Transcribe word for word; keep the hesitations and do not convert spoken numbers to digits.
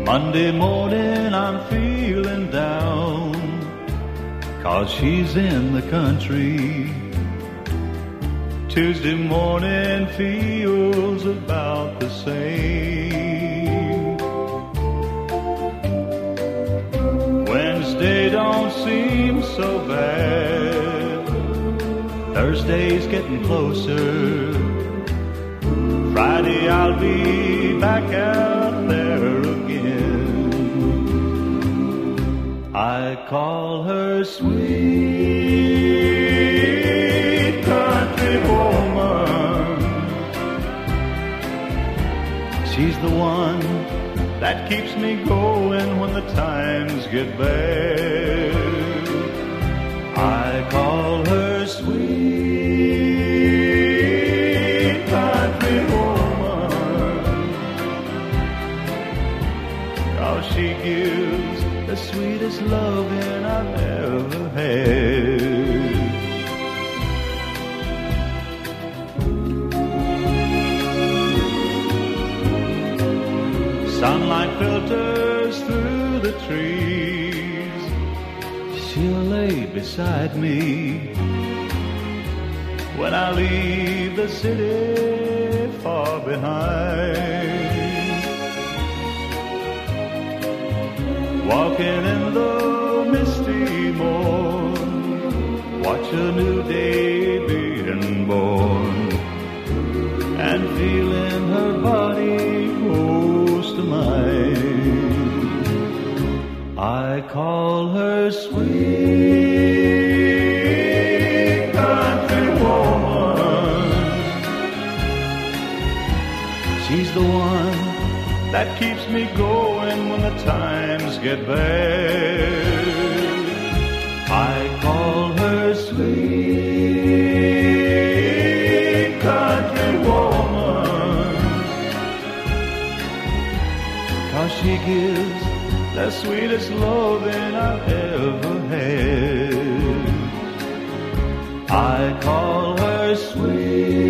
Monday morning I'm feeling down, 'cause she's in the country. Tuesday morning feels about the same. Wednesday don't seem so bad. Thursday's getting closer. Friday I'll be back out there again. I call her sweet country woman. She's the one that keeps me going when the times get bad. I call her sweet country woman, 'cause she gives the sweetest loving I've ever had. Sunlight filters through the trees. She'll lay beside me when I leave the city far behind. Walking in the misty morn, watch a new day being born, and feeling her body close to mine. I call her sweet country woman. She's the one that keeps me going when the times get bad. I call her sweet country woman, 'cause she gives the sweetest loving I've ever had. I call her sweet